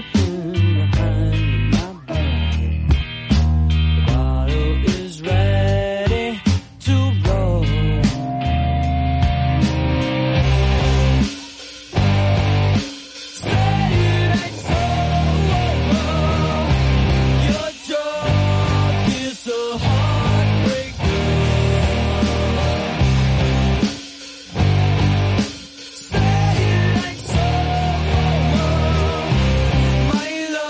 My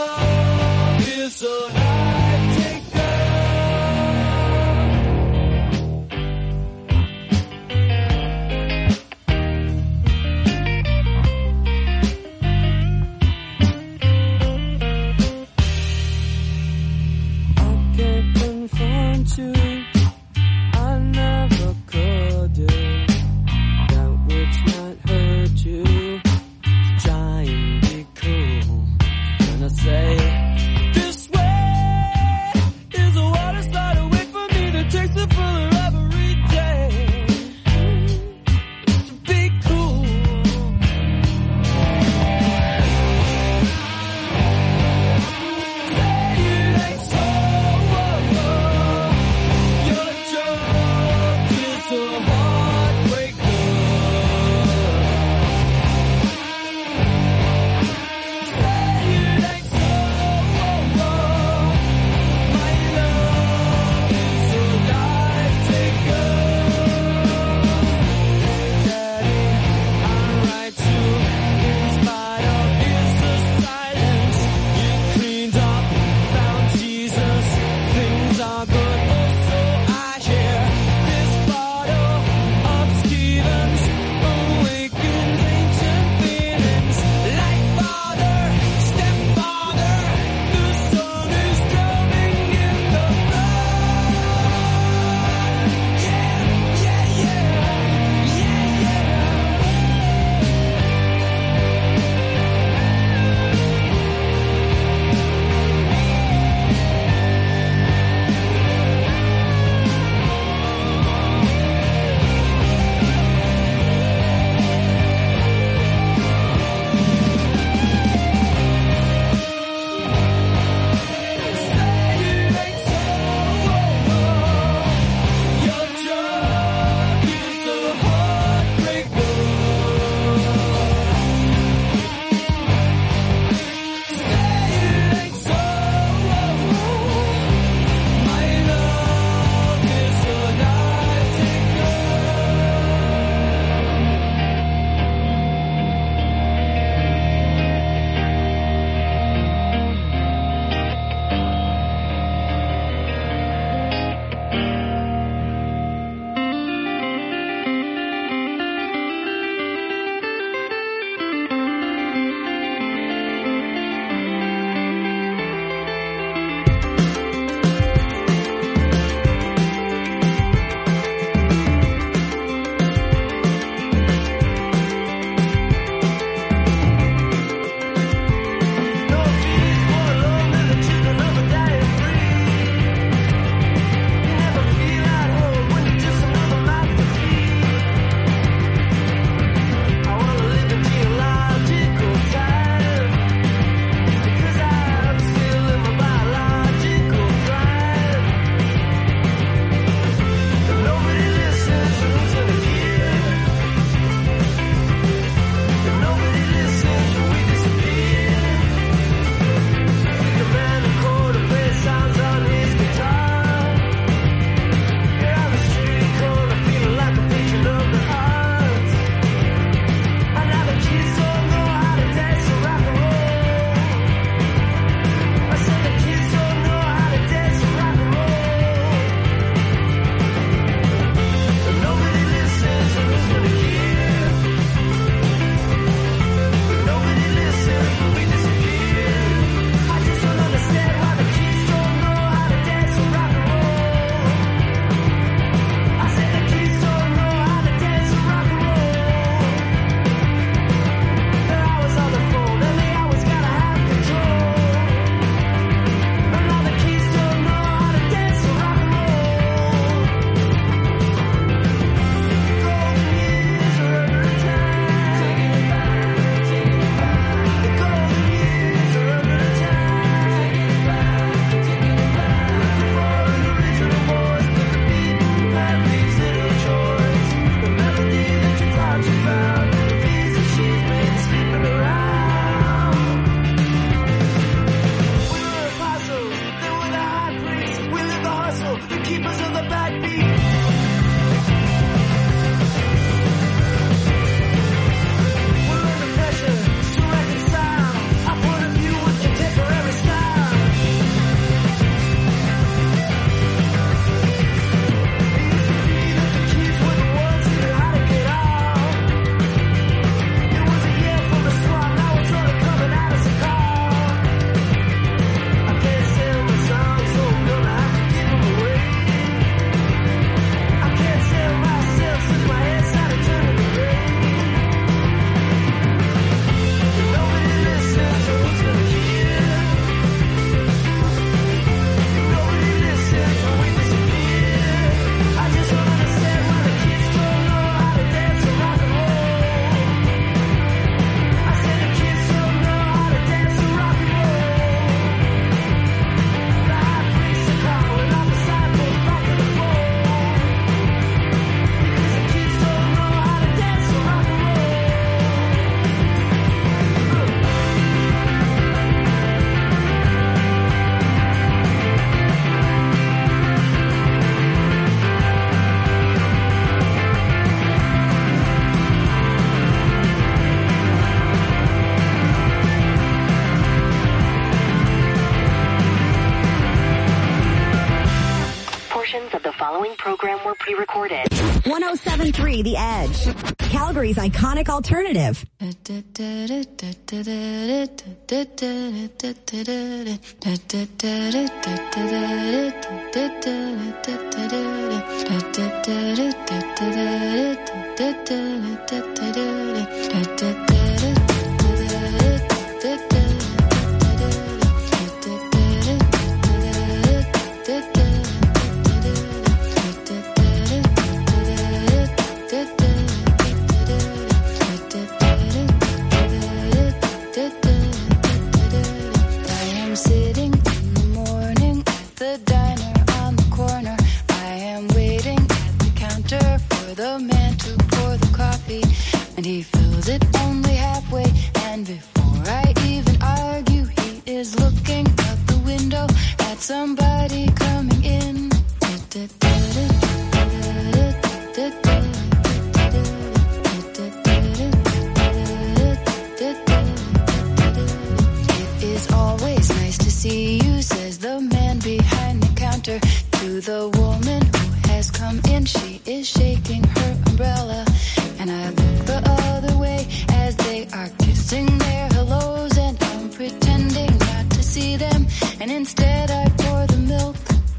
following program were pre-recorded. 107.3 The Edge, Calgary's iconic alternative. The man to pour the coffee, and he fills it only halfway. And before I even argue, he is looking out the window at somebody coming in. It is always nice to see you, says the man behind the counter to the woman who has come in. She is shaking her umbrella, and I look the other way as they are kissing their hellos, and I'm pretending not to see them, and instead I pour the milk.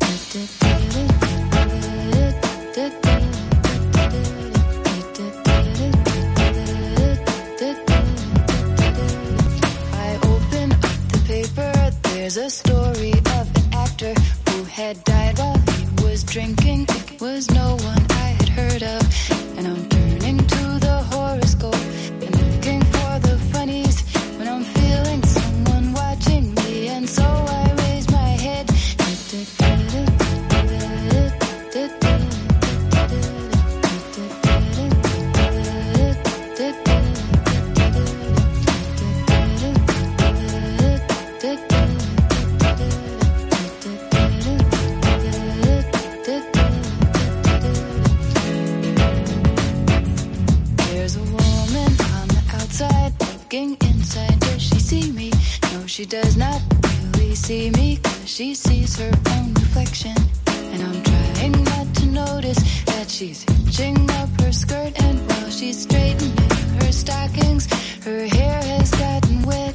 I open up the paper, there's a story of an actor who had died while he was drinking. It was no one I had heard of, and I'm turning to the horoscope and looking for the funnies when I'm feeling someone watching me, and so I raise my head. Inside, does she see me? No, she does not really see me, 'cause she sees her own reflection. And I'm trying not to notice that she's hitching up her skirt, and while she's straightening her stockings, her hair has gotten wet.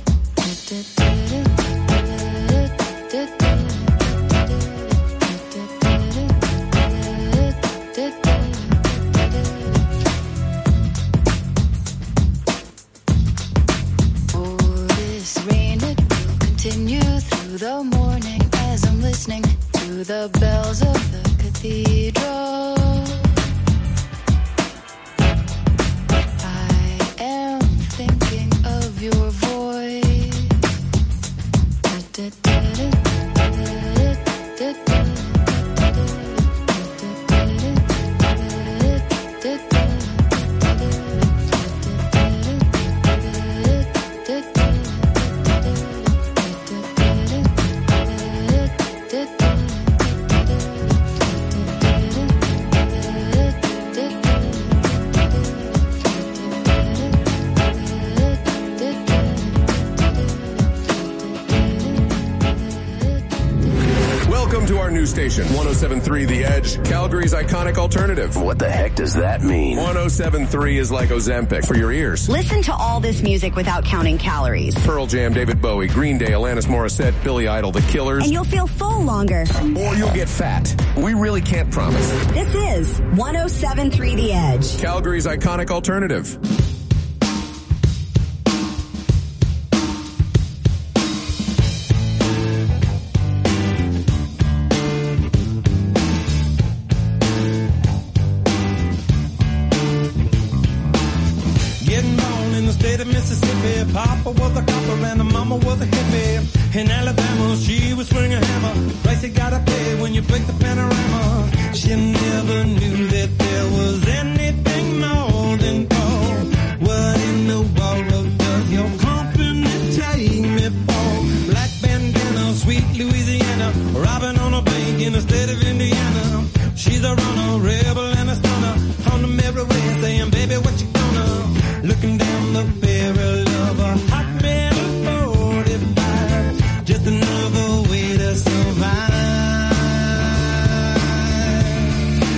Continue through the morning as I'm listening to the bells of the cathedral. I am thinking of your voice. Station 107.3 The Edge, Calgary's iconic alternative. What the heck does that mean? 107.3 is like Ozempic for your ears. Listen to all this music without counting calories. Pearl Jam, David Bowie, Green Day, Alanis Morissette, Billy Idol, The Killers. And you'll feel full longer. Or you'll get fat. We really can't promise. This is 107.3 The Edge, Calgary's iconic alternative. Papa was a copper and the mama was a hippie. In Alabama, she was swinging a hammer. Price you gotta pay when you break the panorama. She never knew that there was anything more than gold. What in the world does your company take me for? Black bandana, sweet Louisiana, robbing on a bank in the state of Indiana. She's a runner, rebel and a stunner. On the merry way saying, baby, what you gonna? Looking down the barrel of a hot metal 45, just another way to survive.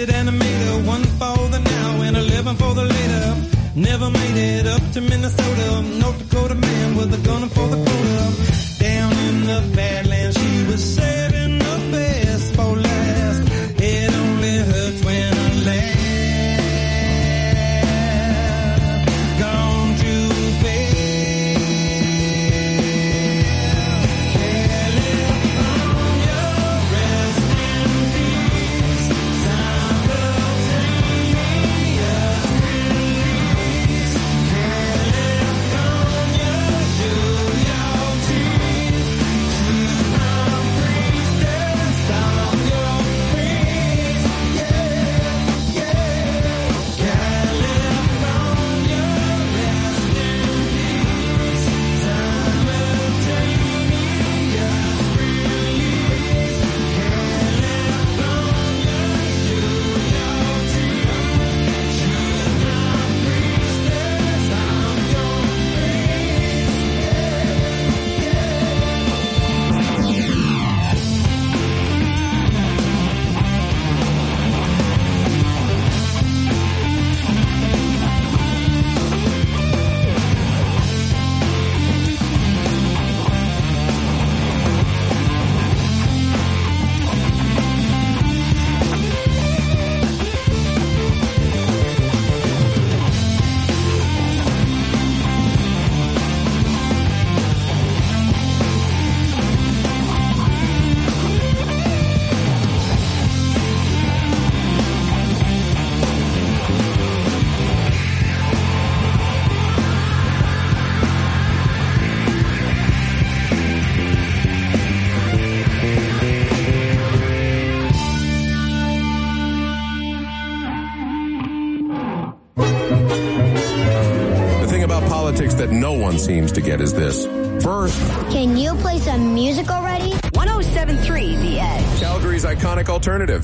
it animator, one for the now and 11 for the later. Never made it up to Minnesota, North Dakota man with a gun for the quota. Down in the Badlands, she was saving the best for last. It only hurts when I laugh. Gone too fast. California, rest in peace. Simultaneous release. California, show your teeth. Choose my priestess, stomp your feet. Yeah, yeah. California, rest in peace. Simultaneous release. California, show your teeth. Choose my priestess, stomp your The thing about politics that no one seems to get is this. First, Can you play some music already? 1073 The Edge. Calgary's iconic alternative.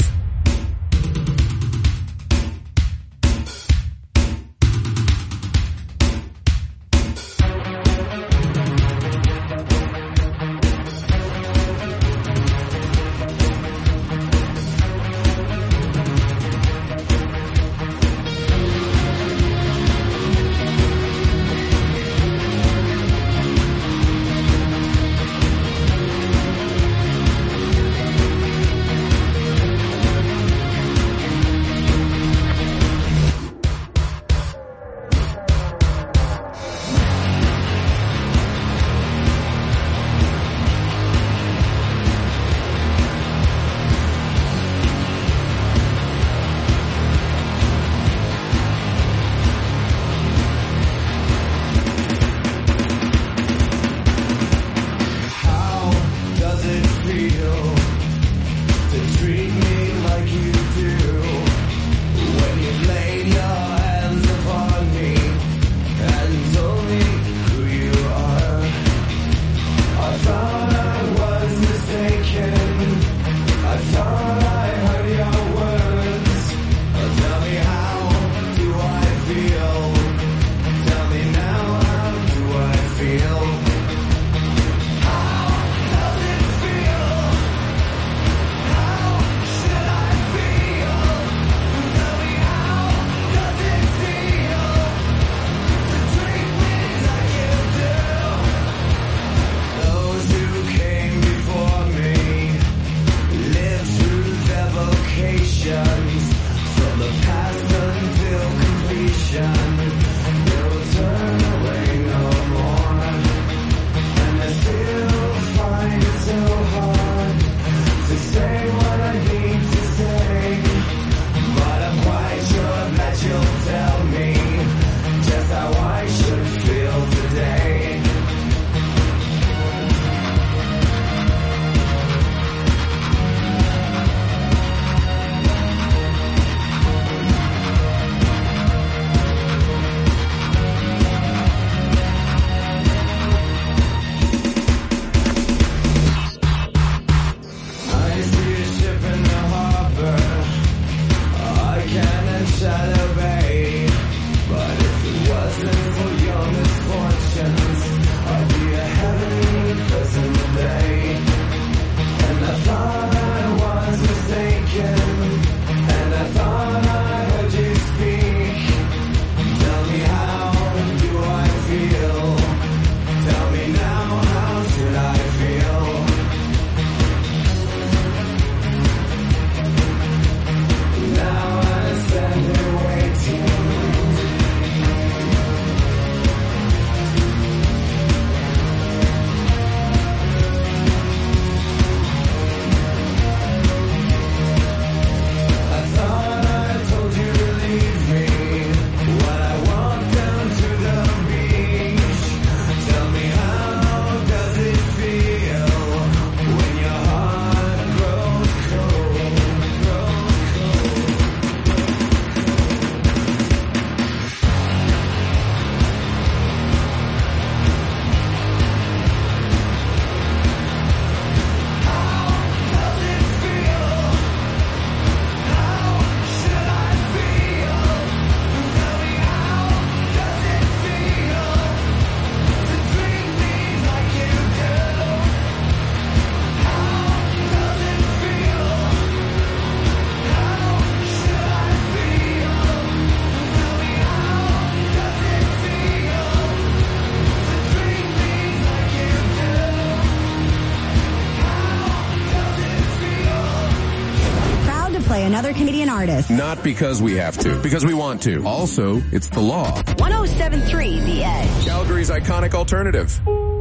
play another Canadian artist. Not because we have to, because we want to. Also, it's the law. 107.3 The Edge. Calgary's iconic alternative.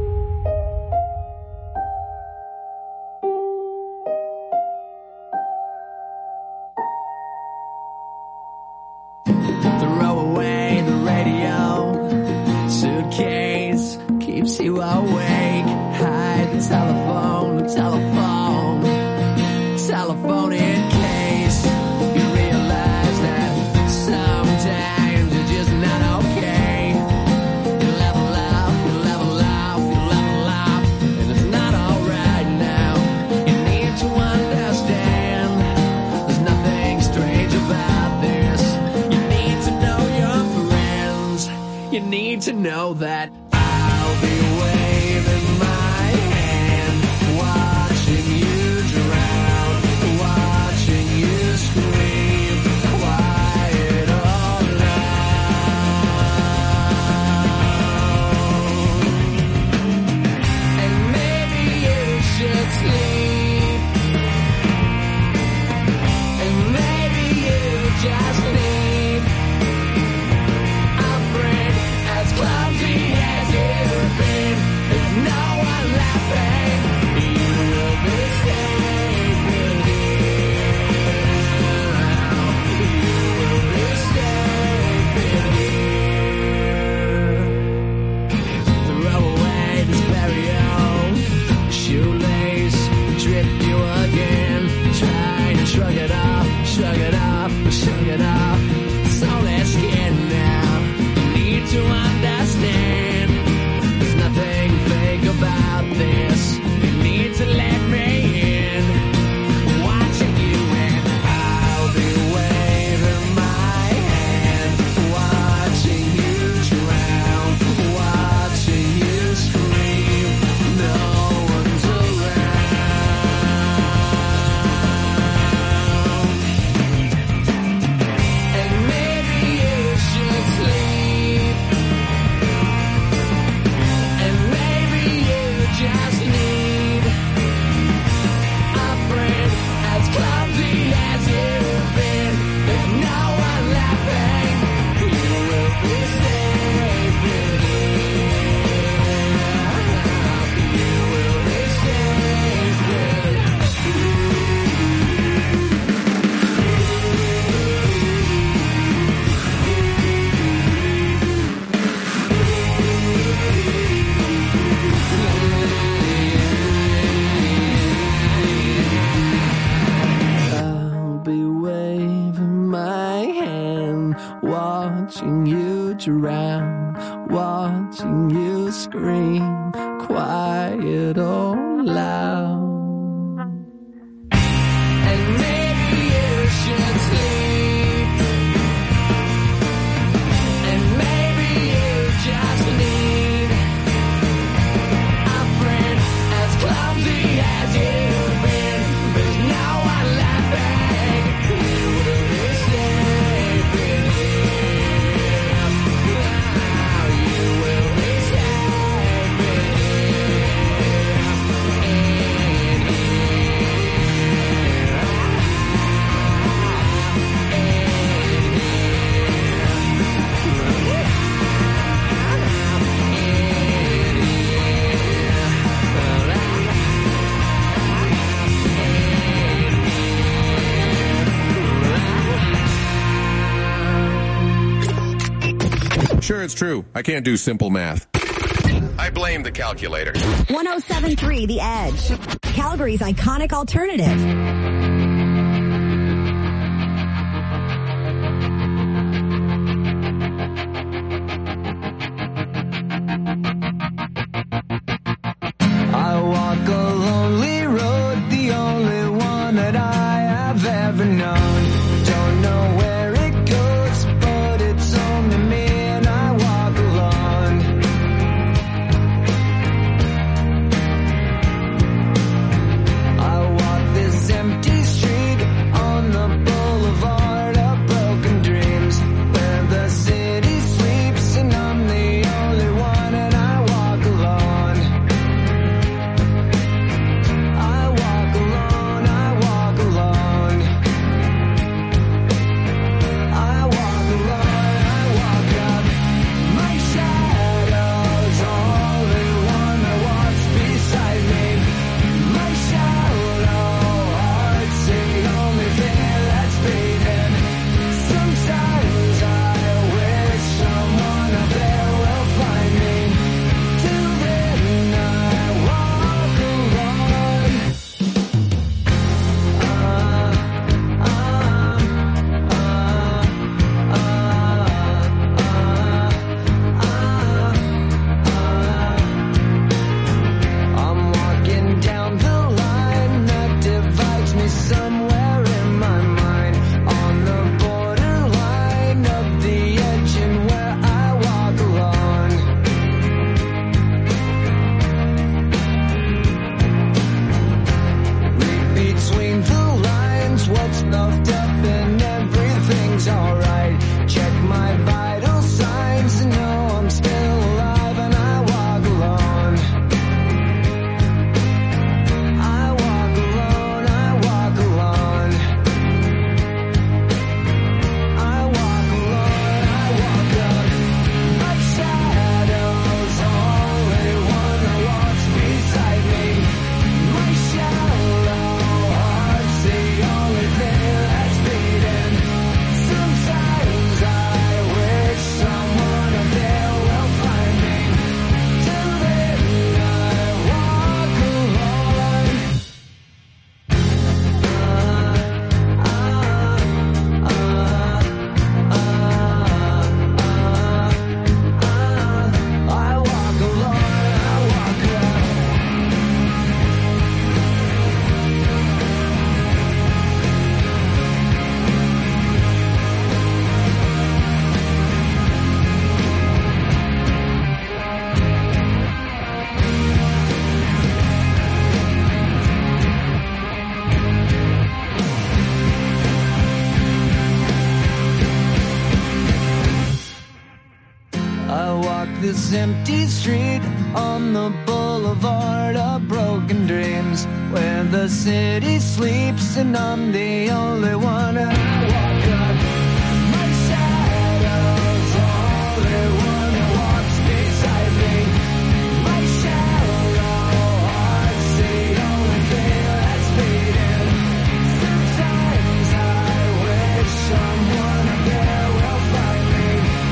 Throw away the radio. Suitcase keeps you awake. Hide the telephone in case you realize that sometimes you're just not okay. You level up, and it's not alright now. You need to understand there's nothing strange about this. You need to know your friends. You need to know that I'll be waving my hand, watching you drown, watching you scream, quiet all alone. And maybe you should sleep, and maybe you just need a friend as clumsy as you've been. There's no one laughing. You will be safe with you. You will be safe with you. Throw away the stereo. Shoelace tripped you again. Try to shrug it off, shrug it off, shrug it off. It's only skin now. You need to understand there's nothing fake about this. You need to let me in. Watching you and I'll be waving my hand, watching you drown, watching you scream. No one's around. And maybe you should sleep, and maybe you just need a friend as clumsy as you've been. There's no one laughing. You will be safe with you. You will be safe with I'll be waving my hand, watching you drown, watching you scream, quiet or loud. And maybe you should sleep, and maybe you just need a friend as clumsy as you've been. There's no one laughing. You will be safe with you. You will be safe with Sure, it's true. I can't do simple math. I blame the calculator. 107.3 The Edge. Calgary's iconic alternative. I walk a lonely road, the only one that I have ever known. Don't know where it goes, but it's only me and I walk alone. I walk this empty street on the boulevard of broken dreams, where the city sleeps and I'm the only one and I walk alone. I walk alone, I walk alone. this empty street on the boulevard of broken dreams, where the city sleeps and I'm the only one. And I walk up, my shadow's only one that walks beside me. My shallow heart's the only thing that's beating. Sometimes I wish someone up there will find me.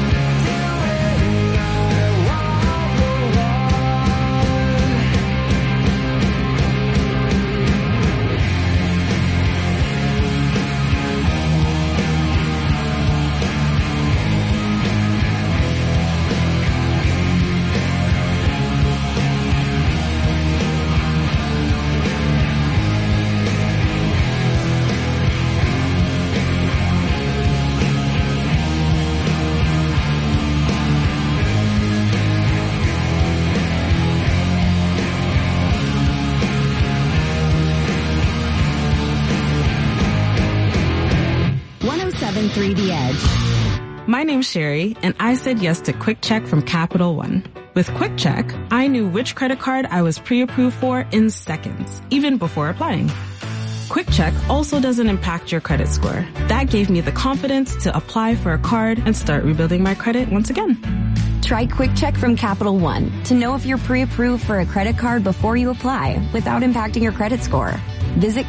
The Edge. My name's Sherry, and I said yes to Quick Check from Capital One. With Quick Check, I knew which credit card I was pre-approved for in seconds, even before applying. Quick Check also doesn't impact your credit score. That gave me the confidence to apply for a card and start rebuilding my credit once again. Try Quick Check from Capital One to know if you're pre-approved for a credit card before you apply without impacting your credit score. Visit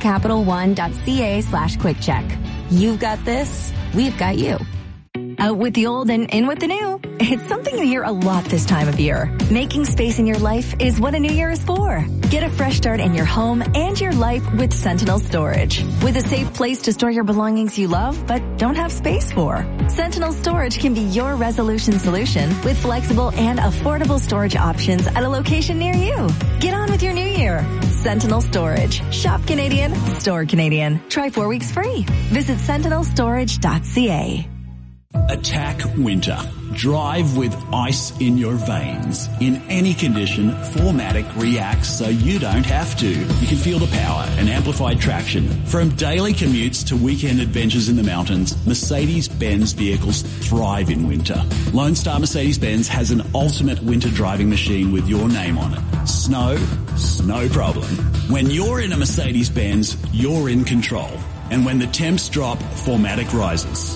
CapitalOne.ca/QuickCheck. You've got this. We've got you. Out with the old and in with the new. It's something you hear a lot this time of year. Making space in your life is what a new year is for. Get a fresh start in your home and your life with Sentinel Storage. With a safe place to store your belongings you love but don't have space for. Sentinel Storage can be your resolution solution with flexible and affordable storage options at a location near you. Get on with your new year. Sentinel Storage. Shop Canadian, store Canadian. Try 4 weeks free. Visit sentinelstorage.ca. Attack winter. Drive with ice in your veins. In any condition, 4MATIC reacts so you don't have to. You can feel the power and amplified traction. From daily commutes to weekend adventures in the mountains, Mercedes-Benz vehicles thrive in winter. Lone Star Mercedes-Benz has an ultimate winter driving machine with your name on it. Snow? No problem. When you're in a Mercedes-Benz, you're in control. And when the temps drop, 4MATIC rises.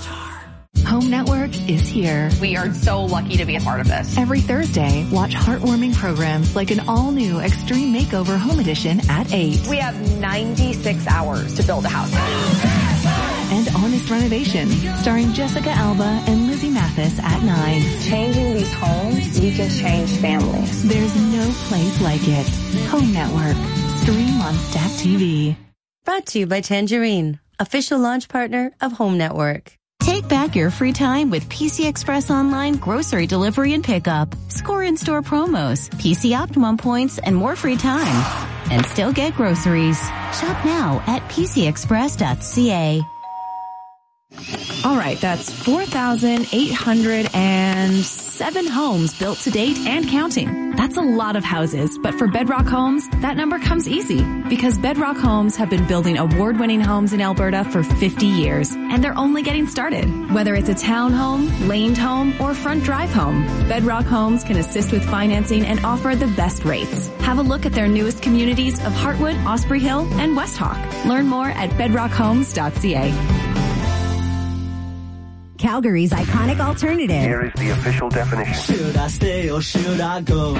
Home Network is here. We are so lucky to be a part of this. Every Thursday, watch heartwarming programs like an all-new Extreme Makeover Home Edition at 8. We have 96 hours to build a house. And Honest Renovation, starring Jessica Alba and Lizzie Mathis at 9. Changing these homes, we can change families. There's no place like it. Home Network. Stream on Stack TV. Brought to you by Tangerine, official launch partner of Home Network. Take back your free time with PC Express Online grocery delivery and pickup. Score in-store promos, PC Optimum points, and more free time. And still get groceries. Shop now at PCExpress.ca. All right, that's 4,807 homes built to date and counting. That's a lot of houses, but for Bedrock Homes, that number comes easy because Bedrock Homes have been building award-winning homes in Alberta for 50 years, and they're only getting started. Whether it's a townhome, laned home, or front drive home, Bedrock Homes can assist with financing and offer the best rates. Have a look at their newest communities of Heartwood, Osprey Hill, and West Hawk. Learn more at bedrockhomes.ca. Calgary's iconic alternative. Here is the official definition. Should I stay or should I go? I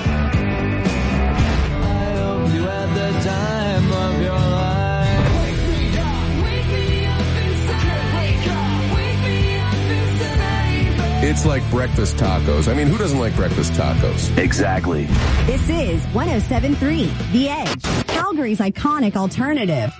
hope you had the time of your life. Wake me up inside. Wake me up inside. It's like breakfast tacos. I mean, who doesn't like breakfast tacos? Exactly. This is 107.3 The Edge, Calgary's iconic alternative.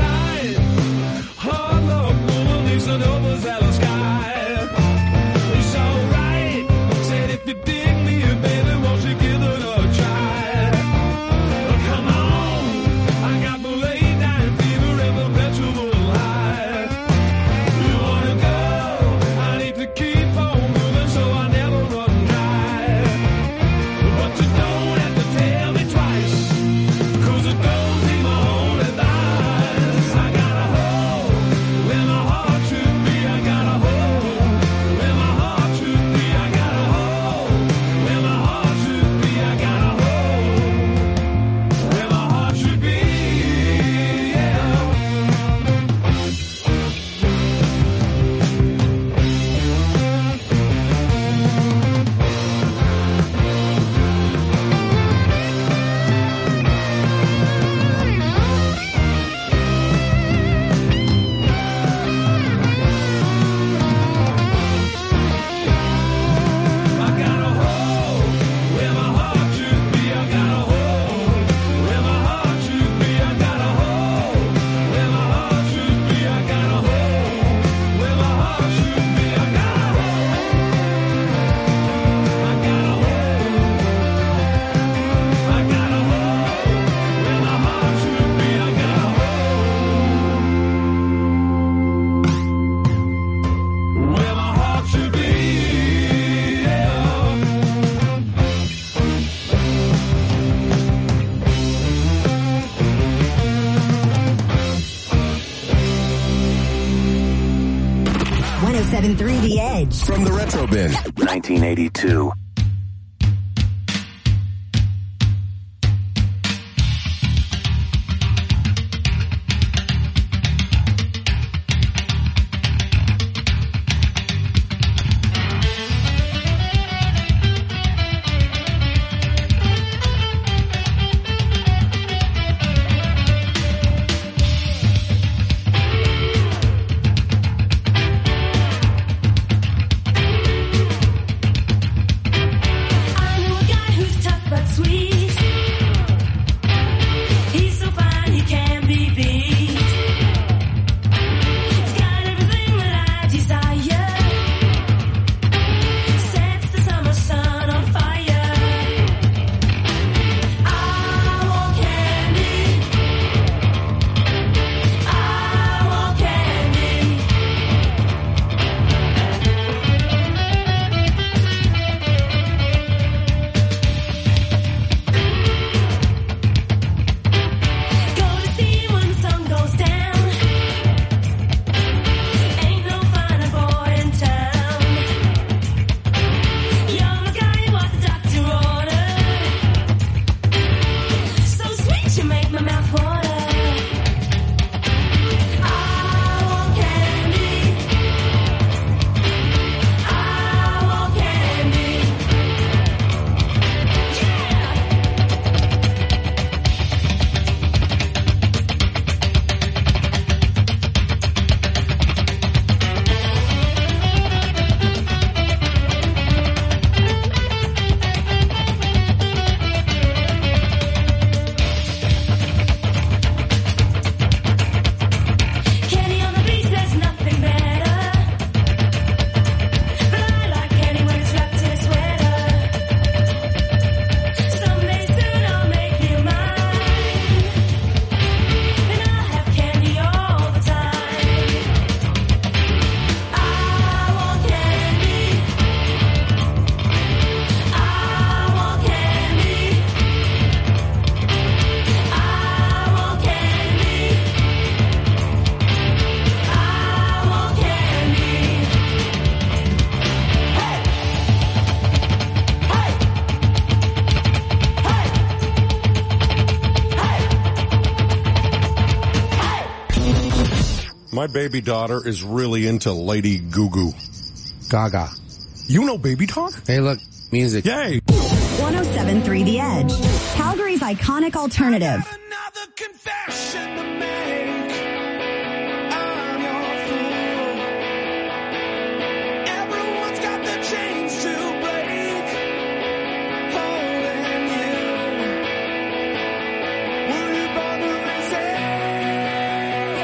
side. Hard luck, woman, leaves an overzealous guy. It's alright, said if you dig me, baby, won't you give it a try? Come on, I got the late night fever and the perpetual high. You wanna go? I need to keep on moving so I never run dry. But you don't have to tell me twice, 'cause it goes in my only thighs. I got a hole where my heart should be. I got a hole where my heart should be. I got a hole where my heart should be. I got a hole where my heart should be. Yeah. I got a hole where my heart should be. I got a hole where my heart should be. I got a hole where my heart should be. I got a hole where my heart should be. I got a hole. I got a hole. I got a hole where my heart should be. I got a hole where my heart should be. Yeah. 107.3 The Edge. From the Retro Bin. 1982. My baby daughter is really into Lady Gaga. You know Baby Talk? Hey, look, music. Yay! 107.3 The Edge. Calgary's iconic alternative. Another confession to make. I'm your fool. Everyone's got the chains to break. Holding you. Will you bother resist?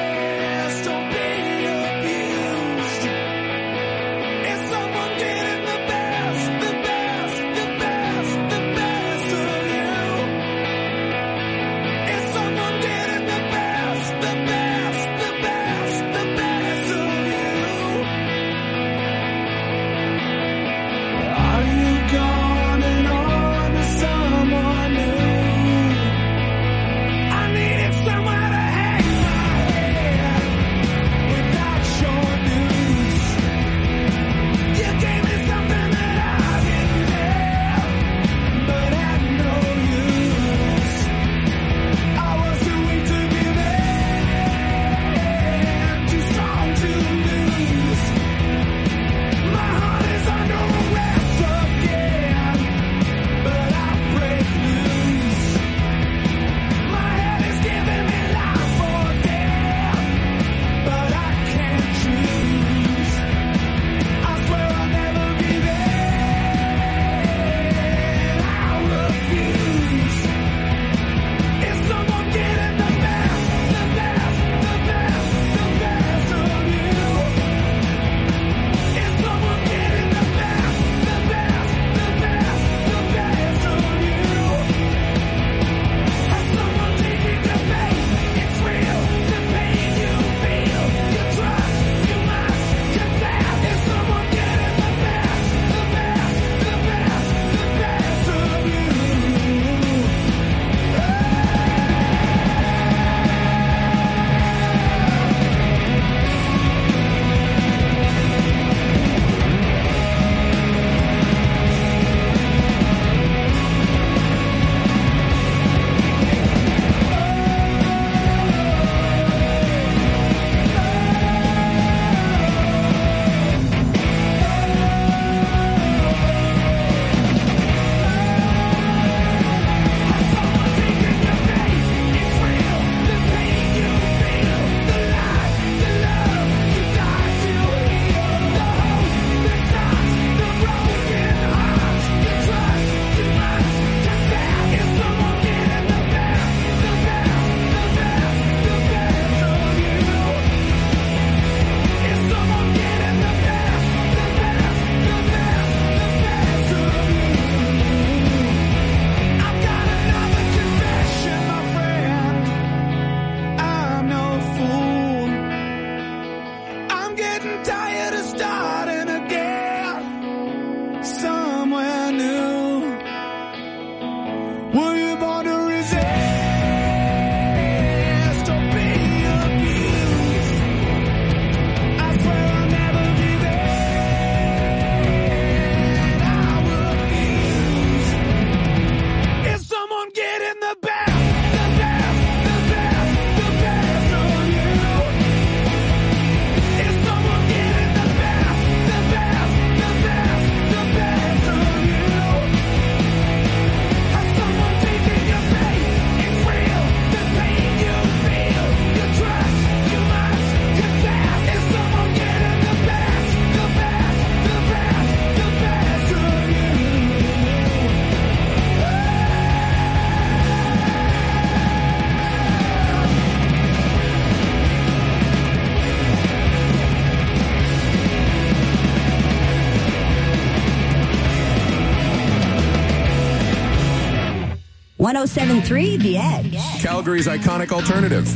107.3 The Edge. Calgary's iconic alternative.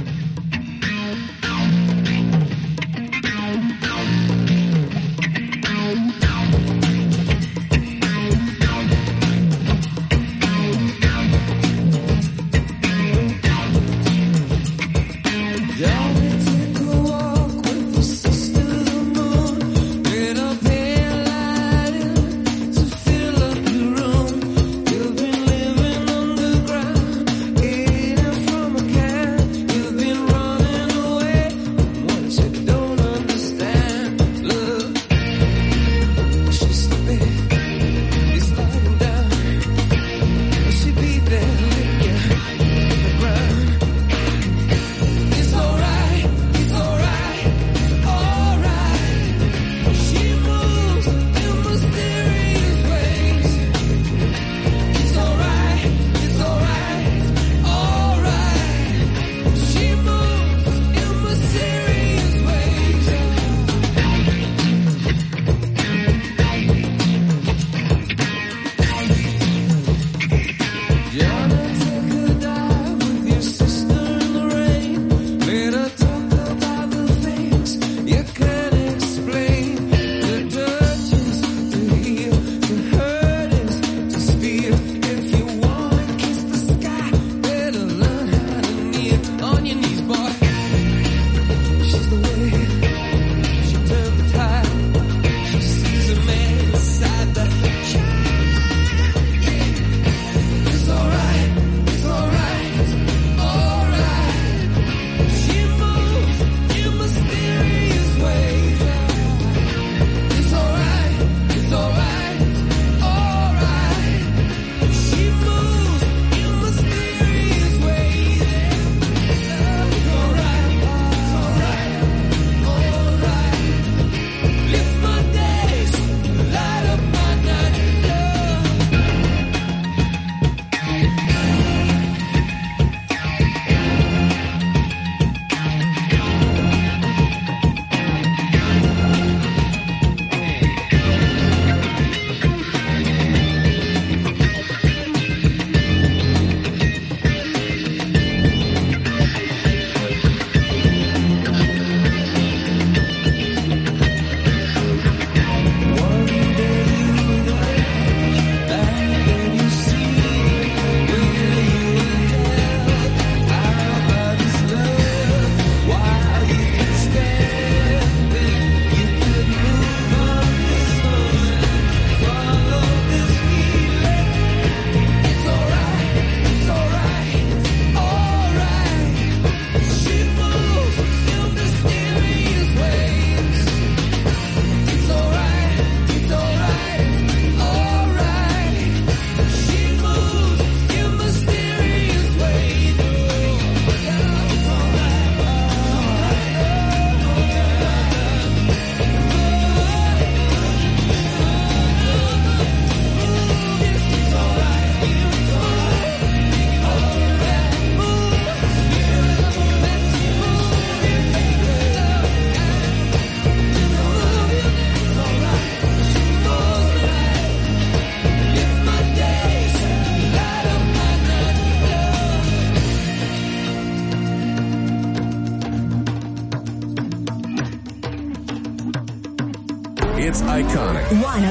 It's iconic.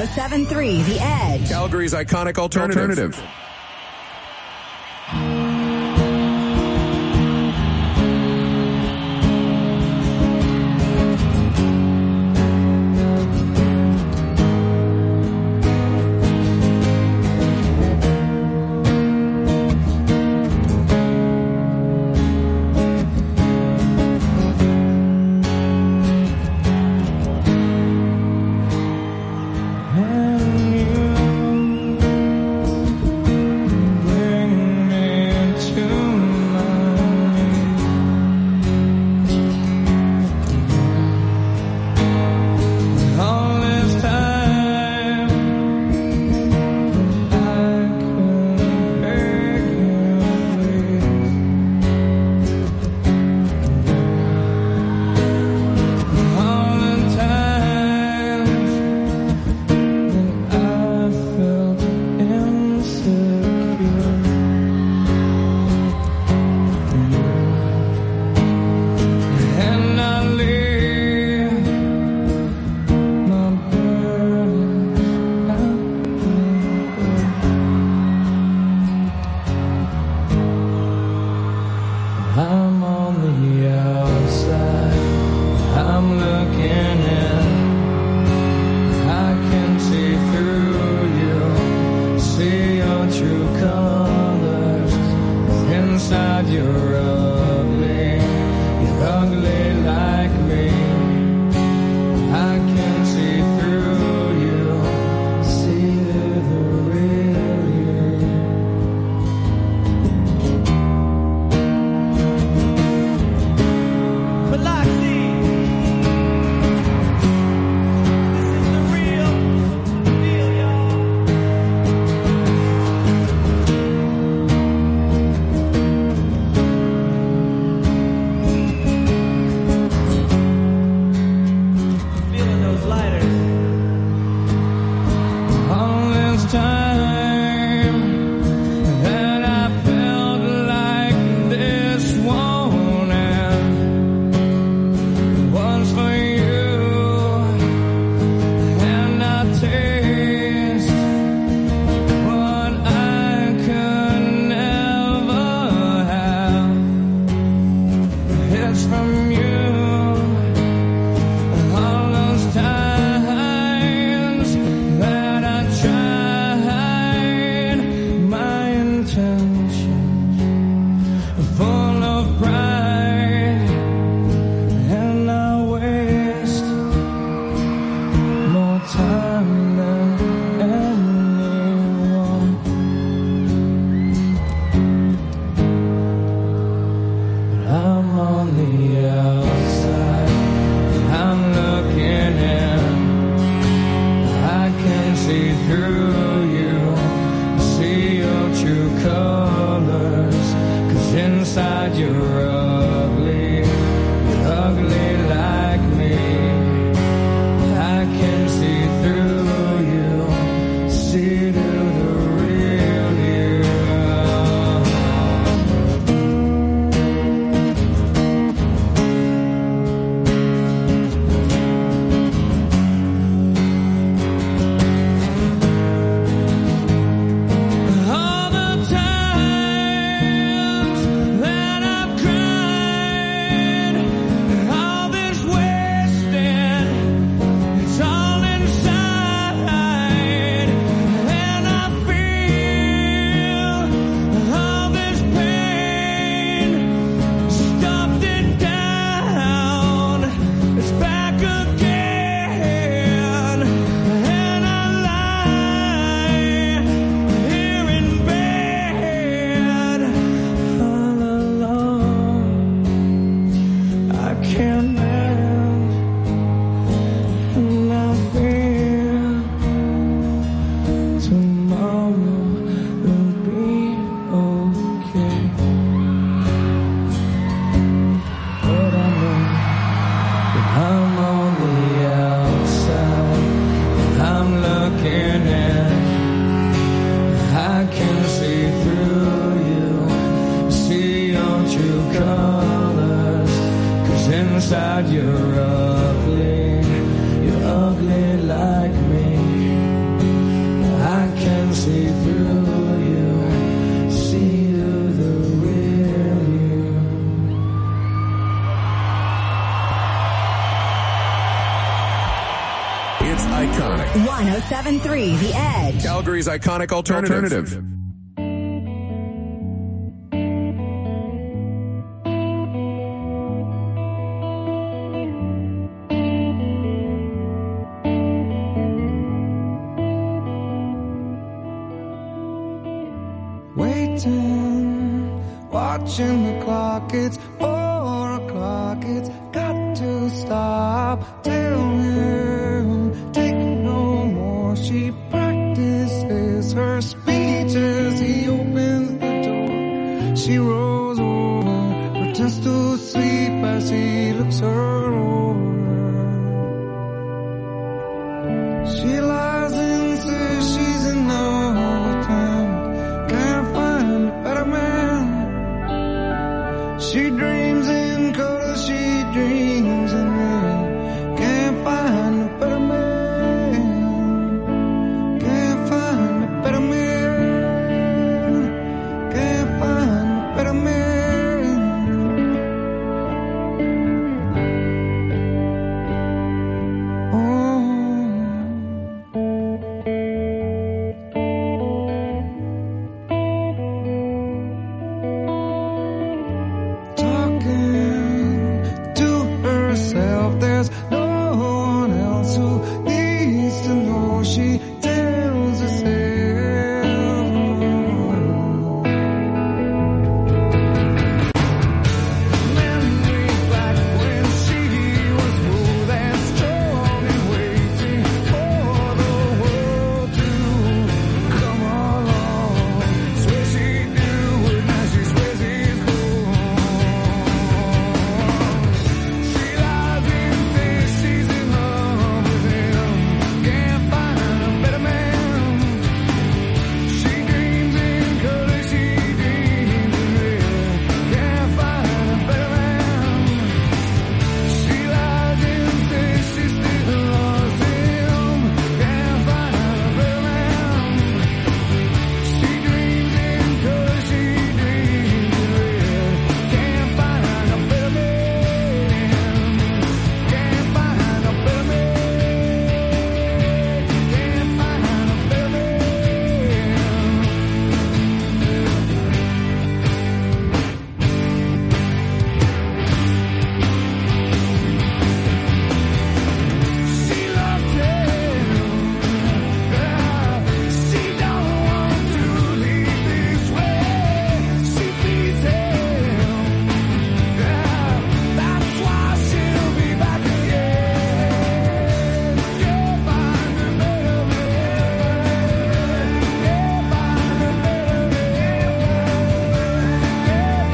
107.3 The Edge. Calgary's iconic alternative. can mend, and I feel tomorrow will be okay. But I know that I'm on the outside, and I'm looking in. I can see through you, see your true colors, 'cause inside you're ugly like me. I can see through you, see you the real you. It's iconic. 107.3 The Edge. Calgary's iconic alternative. Waiting, watching the clock, it's 4 o'clock, it's got to stop. Tell him, take no more. She practices her speech as he opens the door. She rolls over, pretends to sleep as he looks her over. She lies and says she's in love with him. Can't find a better man. She dreams in color, she dreams in rain. Can't find a better man. Can't find a better man. Can't find a better man. Oh. Talking to herself, there's no one else who needs to know. She tells herself. Memories back when she was smooth and strong and waiting for the world to come along. Swear she'd do it, now she swears it's she lies and says she's in love with him. Can't find a better man. She dreams in color, she dreams in red. Can't find a better man. She lies and says she still loves him. Can't find a better man. She dreams in color, she dreams in red. Can't find a better man. Can't find a better man. Can't find a better man. She loved him. She don't want to leave this way. She feeds him. That's why she'll be back again. Can't find a better man. Can't find a better man. Can't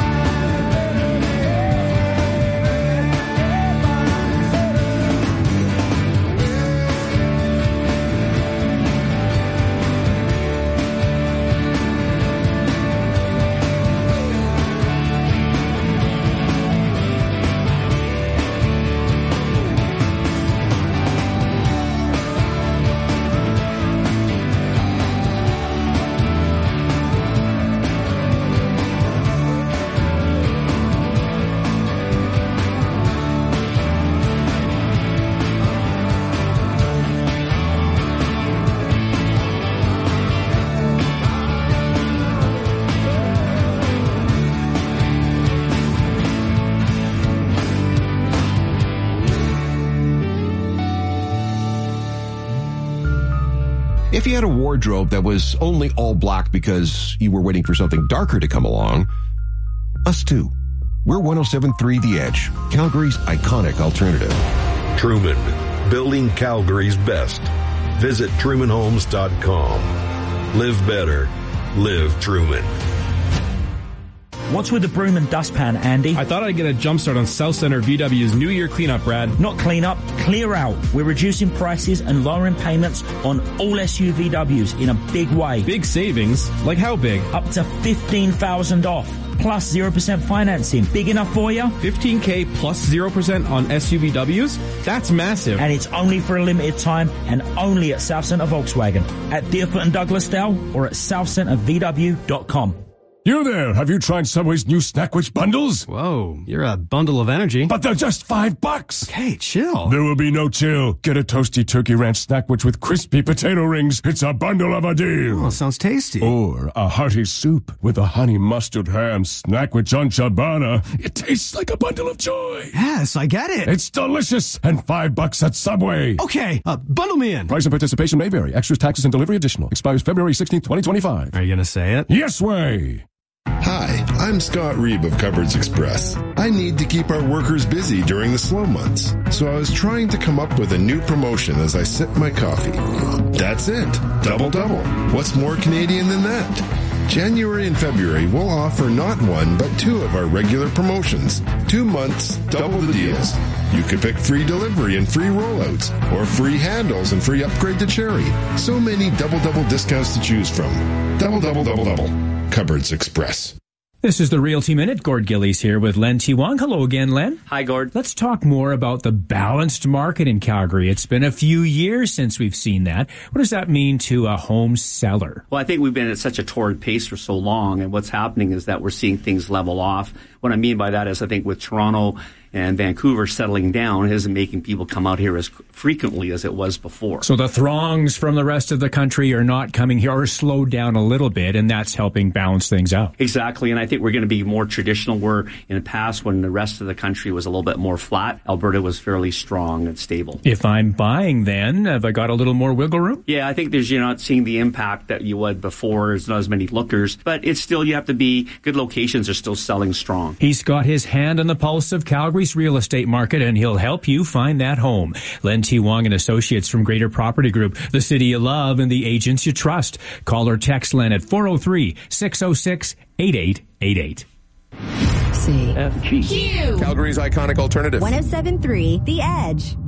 If you had a wardrobe that was only all black because you were waiting for something darker to come along, us too. We're 107.3 The Edge, Calgary's iconic alternative. Truman, building Calgary's best. Visit trumanhomes.com. Live better. Live Truman. What's with the broom and dustpan, Andy? I thought I'd get a jumpstart on South Center VW's New Year cleanup, Brad. Not clean up, clear out. We're reducing prices and lowering payments on all SUVWs in a big way. Big savings? Like how big? Up to $15,000 off. Plus 0% financing. Big enough for you? $15K plus 0% on SUVWs? That's massive. And it's only for a limited time and only at South Center Volkswagen. At Deerfoot and Douglasdale or at southcentervw.com. You there, have you tried Subway's new Snackwich bundles? Whoa, you're a bundle of energy. But they're just $5. Okay, chill. There will be no chill. Get a toasty turkey ranch Snackwich with crispy potato rings. It's a bundle of a deal. Oh, sounds tasty. Or a hearty soup with a honey mustard ham Snackwich on ciabatta. It tastes like a bundle of joy. Yes, I get it. It's delicious and $5 at Subway. Okay, bundle me in. Price and participation may vary. Extras, taxes, and delivery additional. Expires February 16th, 2025. Are you going to say it? Yes way. Hi, I'm Scott Reeb of Cupboards Express. I need to keep our workers busy during the slow months, so I was trying to come up with a new promotion as I sip my coffee. That's it. Double. What's more Canadian than that? January and February, we'll offer not one, but two of our regular promotions. 2 months, double the deals. You could pick free delivery and free rollouts, or free handles and free upgrade to Cherry. So many double discounts to choose from. Double. Cupboards Express. This is the Realty Minute. Gord Gillies here with Len T. Wong. Hello again, Len. Hi, Gord. Let's talk more about the balanced market in Calgary. It's been a few years since we've seen that. What does that mean to a home seller? Well, I think we've been at such a torrid pace for so long, and what's happening is that we're seeing things level off. What I mean by that is I think with Toronto and Vancouver settling down, it isn't making people come out here as frequently as it was before. So the throngs from the rest of the country are not coming here, or slowed down a little bit, and that's helping balance things out. Exactly, and I think we're going to be more traditional, where in the past when the rest of the country was a little bit more flat, Alberta was fairly strong and stable. If I'm buying then, have I got a little more wiggle room? Yeah, I think you're not seeing the impact that you would before. There's not as many lookers, but it's still, you have to be, good locations are still selling strong. He's got his hand on the pulse of Calgary's real estate market, and he'll help you find that home. Len T. Wong and Associates from Greater Property Group, the city you love and the agents you trust. Call or text Len at 403-606-8888. C. F. G. Q. Calgary's iconic alternative. 107.3 The Edge.